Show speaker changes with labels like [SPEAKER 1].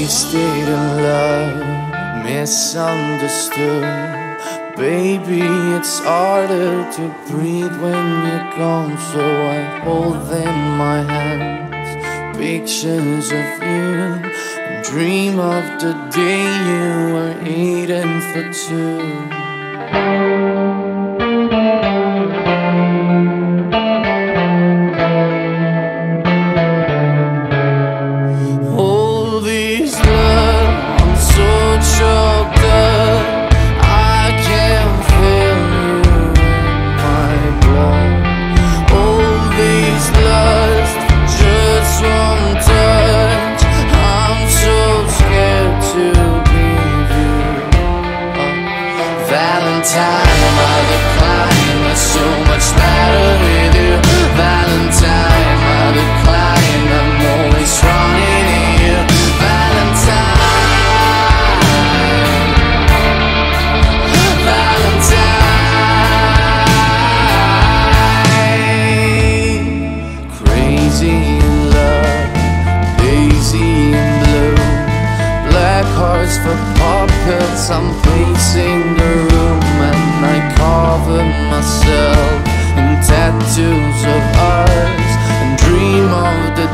[SPEAKER 1] Wasted in love, misunderstood. Baby, it's harder to breathe when you're gone, so I hold in my hands pictures of you and dream of the day you were eating for two. Valentine, I decline, there's so much better with you. Valentine, I decline, I'm always running to you. Valentine, Valentine. Crazy in love, lazy in blue. Black hearts for puppets, I'm pacing the room. And I cover myself in tattoos of ours and dream of the